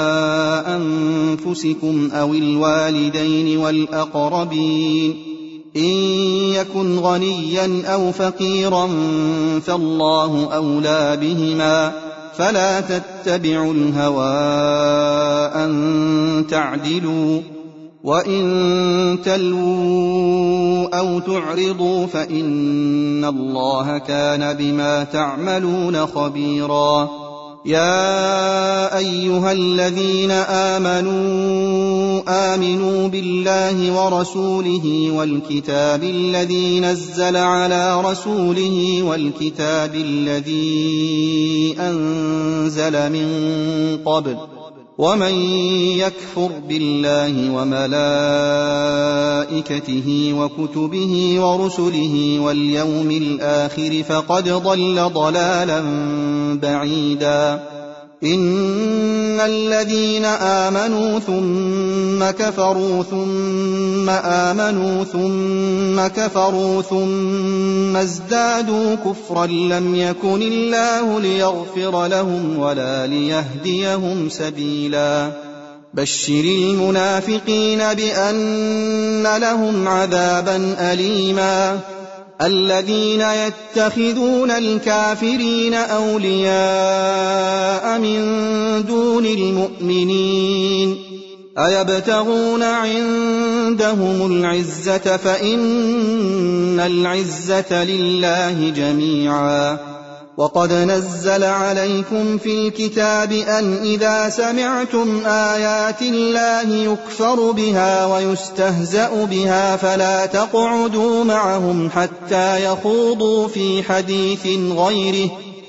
أنفسكم أو الوالدين والأقربين إن يكن غنيا أو فقيرا فالله أولى بهما فلا تتبعوا الهوى أن تعدلوا وإن تلووا أو تعرضوا فإن الله كان بما تعملون خبيرا يا أيها الذين آمنوا آمنوا بالله ورسوله والكتاب الذي نزل على رسوله والكتاب الذي أنزل من قبل ومن يكفر بالله وملائكته وكتبه ورسله واليوم الآخر فقد ضل ضلالا بعيدا إن الذين آمنوا ثم كفروا ثم آمنوا ثم كفروا ثم ازدادوا كفرا لم يكن الله ليغفر لهم ولا ليهديهم سبيلا بشر المنافقين بأن لهم عذابا أليما الذين يتخذون الكافرين أولياء من دون المؤمنين أيبتغون عندهم العزة فإن العزة لله جميعا وقد نزل عليكم في الكتاب أن إذا سمعتم آيات الله يكفر بها ويستهزأ بها فلا تقعدوا معهم حتى يخوضوا في حديث غيره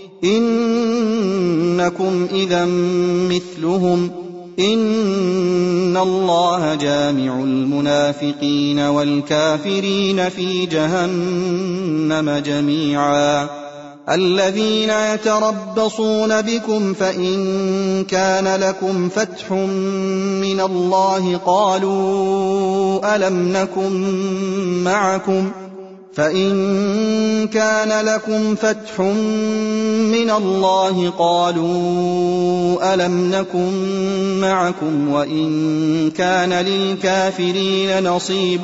إنكم إذا مثلهم إن الله جامع المنافقين والكافرين في جهنم جميعا الذين يتربصون بكم فإن كان لكم فتح من الله قالوا ألم نكن معكم فإن كان لكم فتح من الله قالوا ألم نكن معكم وإن كان للكافرين نصيب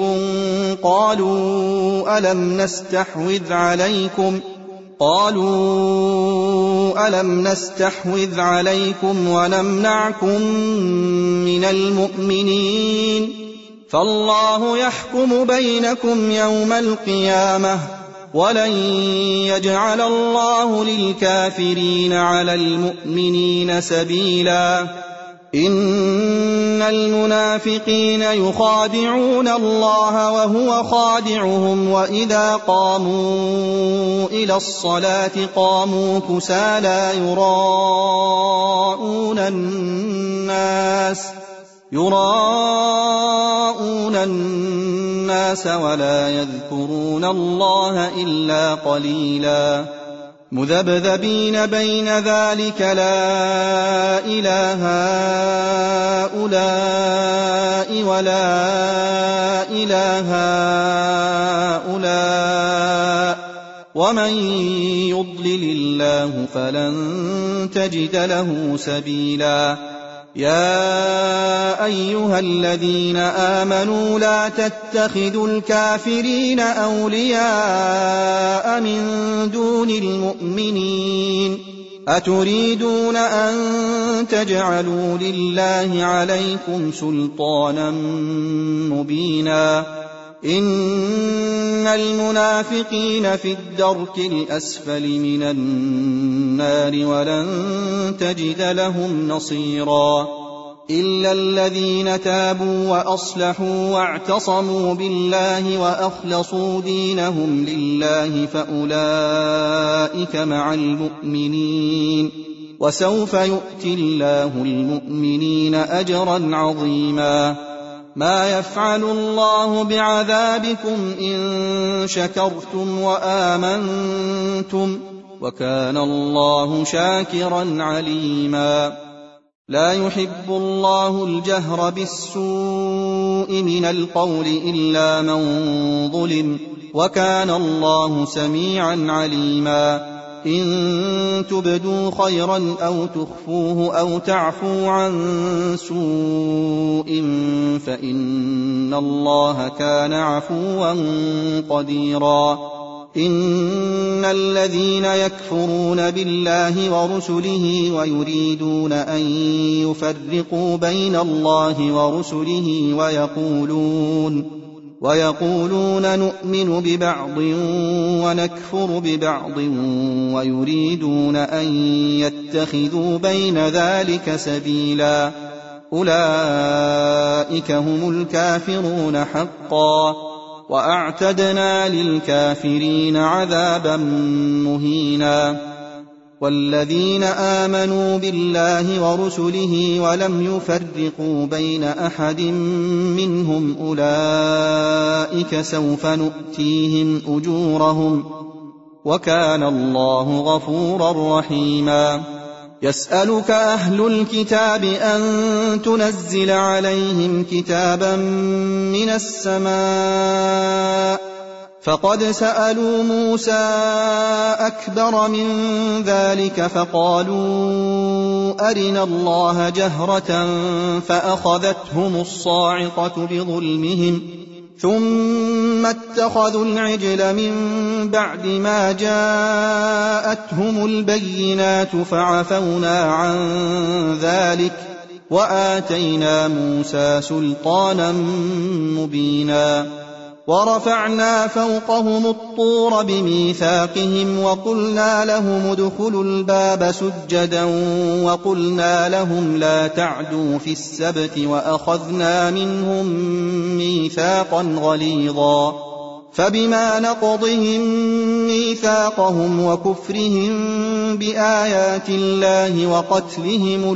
قالوا ألم نستحوذ عليكم قالوا ألم نستحوذ عليكم ونمنعكم من المؤمنين فالله يحكم بينكم يوم القيامة ولن يجعل الله للكافرين على المؤمنين سبيلا إن المنافقين يخادعون الله وهو خادعهم وإذا قاموا إلى الصلاة قاموا كسالى يراءون الناس يراءون الناس ولا يذكرون الله إلا قليلا مذبذبين بين ذلك لا إله هؤلاء ولا إله هؤلاء ومن يضلل الله فلن تجد له سبيلا يا أيها الذين آمنوا لا تتخذوا الكافرين أولياء من دون المؤمنين أتريدون أن تجعلوا لله عليكم سلطانا مبينا إن المنافقين في الدرك الأسفل من النار ولن تجد لهم نصيرا إلا الذين تابوا وأصلحوا واعتصموا بالله وأخلصوا دينهم لله فأولئك مع المؤمنين وسوف يؤتي الله المؤمنين أجرا عظيما ما يفعل الله بعذابكم إن شكرتم وآمنتم وكان الله شاكرا عليما لا يحب الله الجهر بالسوء من القول إلا من ظلم وكان الله سميعا عليما إن تبدوا خيرا أو تخفوه أو تعفوا عن سوء فإن الله كان عفوا قديرا إن الذين يكفرون بالله ورسله ويريدون أن يفرقوا بين الله ورسله ويقولون ويقولون نؤمن ببعض ونكفر ببعض ويريدون أن يتخذوا بين ذلك سبيلا أولئك هم الكافرون حقا وأعتدنا للكافرين عذابا مهينا والذين آمنوا بالله ورسله ولم يفرقوا بين أحد منهم أولئك سوف نؤتيهم أجورهم وكان الله غفورا رحيما يسألك أهل الكتاب أن تنزل عليهم كتابا من السماء فقد سألوا موسى أكبر من ذلك فقالوا أرنا الله جهرة فأخذتهم الصاعقة بظلمهم ثم اتخذوا العجل من بعد ما جاءتهم البينات فعفونا عن ذلك وآتينا موسى سلطانا مبينا ورفعنا فوقهم الطور بميثاقهم وقلنا لهم ادخلوا الباب سجدا وقلنا لهم لا تعدوا في السبت وأخذنا منهم ميثاقا غليظا فبما نقضهم ميثاقهم وكفرهم بآيات الله وقتلهم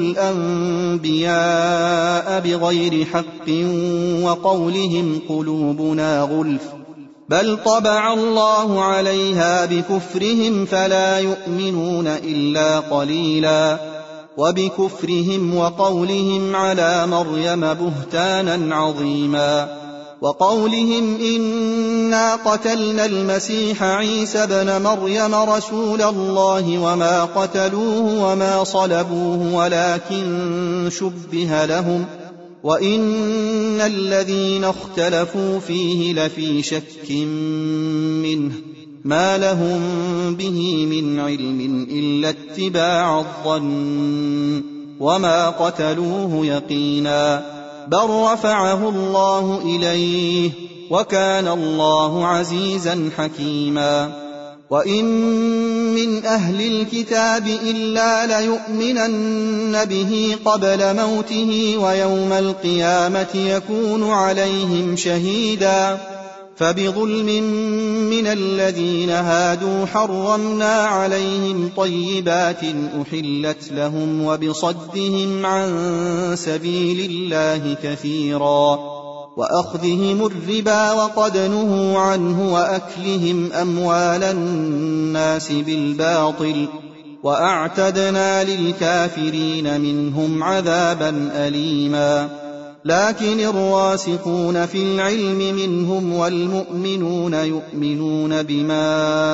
الأنبياء بغير حق وقولهم قلوبنا غلف بل طبع الله عليها بكفرهم فلا يؤمنون إلا قليلا وبكفرهم وقولهم على مريم بهتانا عظيما وقولهم إنا قتلنا المسيح عيسى بن مريم رسول الله وما قتلوه وما صلبوه ولكن شبه لهم وإن الذين اختلفوا فيه لفي شك منه ما لهم به من علم إلا اتباع الظن وما قتلوه يقينا بل رفعه الله إليه وكان الله عزيزا حكيما وإن من أهل الكتاب إلا ليؤمنن به قبل موته ويوم القيامة يكون عليهم شهيدا فبظلم من الذين هادوا حرمنا عليهم طيبات أحلت لهم وبصدهم عن سبيل الله كثيرا وأخذهم الربا وقد نهوا عنه وأكلهم أموال الناس بالباطل وأعتدنا للكافرين منهم عذابا أليما لكن الراسخون في العلم منهم والمؤمنون يؤمنون بما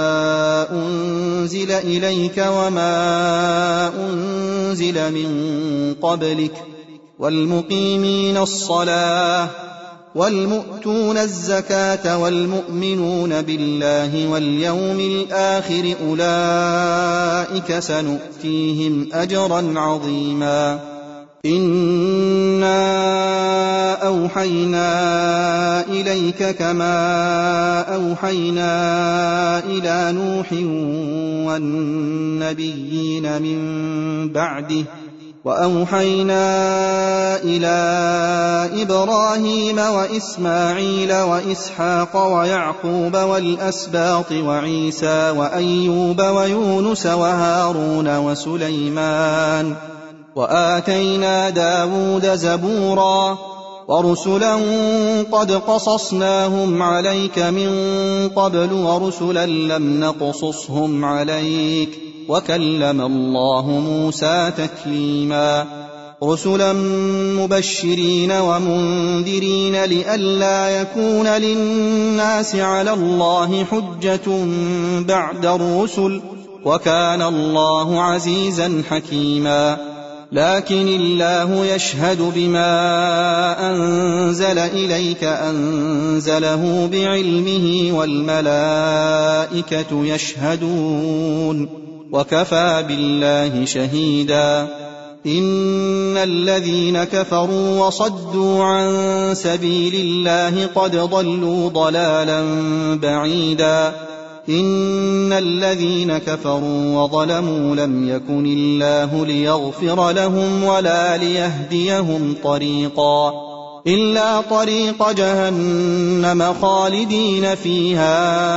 أنزل إليك وما أنزل من قبلك والمقيمين الصلاة والمؤتون الزكاة والمؤمنون بالله واليوم الآخر أولئك سنؤتيهم أجرا عظيما إنا أوحينا إليك كما أوحينا إلى نوح والنبيين من بعده وأوحينا إلى إبراهيم وإسماعيل وإسحاق ويعقوب والأسباط وعيسى وأيوب ويونس وهارون وسليمان وآتينا داود زبورا ورسلا قد قصصناهم عليك من قبل ورسلا لم نقصصهم عليك وكلم الله موسى تكليما رسلا مبشرين ومنذرين لئلا يكون للناس على الله حجة بعد الرسل وكان الله عزيزا حكيما لكن الله يشهد بما أنزل إليك أنزله بعلمه والملائكة يشهدون وكفى بالله شهيدا إن الذين كفروا وصدوا عن سبيل الله قد ضلوا ضلالا بعيدا إن الذين كفروا وظلموا لم يكن الله ليغفر لهم ولا ليهديهم طريقا إلا طريق جهنم خالدين فيها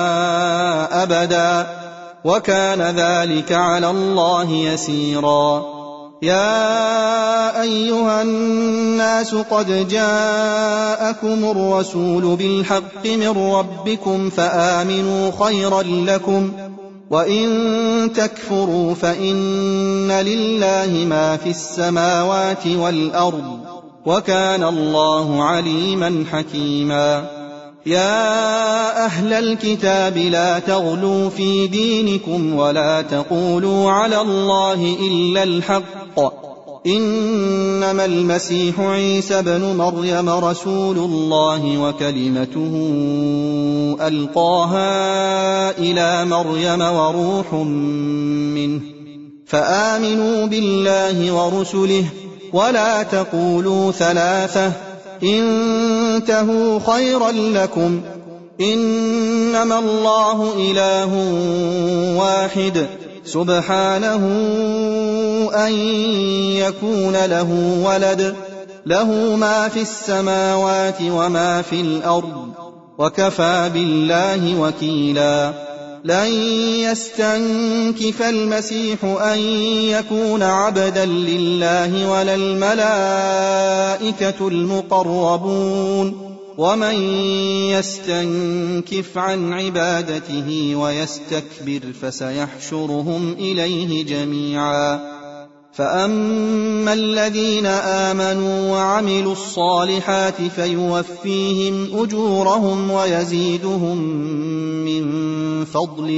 أبدا وكان ذلك على الله يسيرا يا أيها الناس قد جاءكم الرسول بالحق من ربكم فآمنوا خيرا لكم وإن تكفروا فإن لله ما في السماوات والأرض وكان الله عليما حكيما يا أهل الكتاب لا تغلوا في دينكم ولا تقولوا على الله إلا الحق إنما المسيح عيسى بن مريم رسول الله وكلمته ألقاها إلى مريم وروح منه فآمنوا بالله ورسله ولا تقولوا ثلاثة انتهوا خيرا لكم إنما الله إله واحد سبحانه أن يكون له ولد له ما في السماوات وما في الأرض وكفى بالله وكيلا لن يستنكف المسيح أن يكون عبدا لله ولا الملائكة المقربون ومن يستنكف عن عبادته ويستكبر فسيحشرهم إليه جميعا. فأما الذين آمنوا وعملوا الصالحات فيوفيهم أجورهم ويزيدهم من فضله،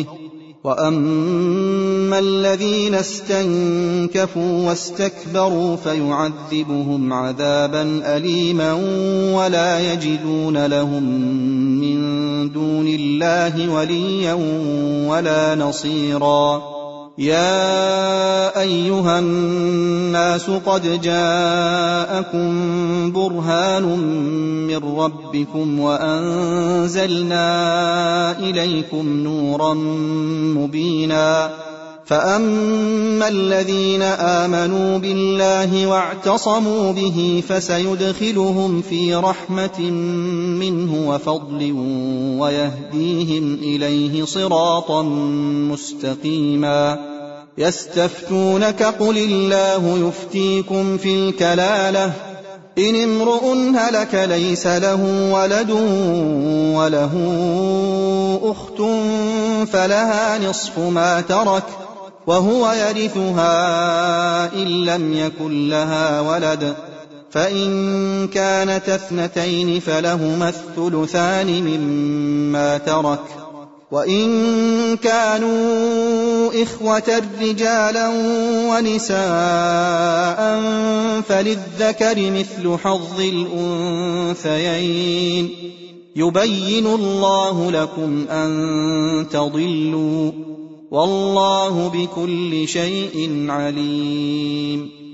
وأما الذين استنكفوا واستكبروا فيعذبهم عذابا أليما ولا يجدون لهم من دون الله وليا ولا نصيرا. يا أيها الناس قد جاءكم برهان من ربكم وأنزلنا إليكم نورا مبينا. فأما الذين آمنوا بالله واعتصموا به فسيدخلهم في رحمة منه وفضل ويهديهم إليه صراطا مستقيما. يستفتونك قل الله يفتيكم في الكلالة إن امرؤ هلك ليس له ولد وله أخت فلها نصف ما ترك وهو يرثها إن لم يكن لها ولد، فإن كانت اثنتين فلهما الثلثان مما ترك، وإن كانوا إخوة رجالا ونساء فللذكر مثل حظ الأنثيين. يبين الله لكم أن تضلوا والله بكل شيء عليم.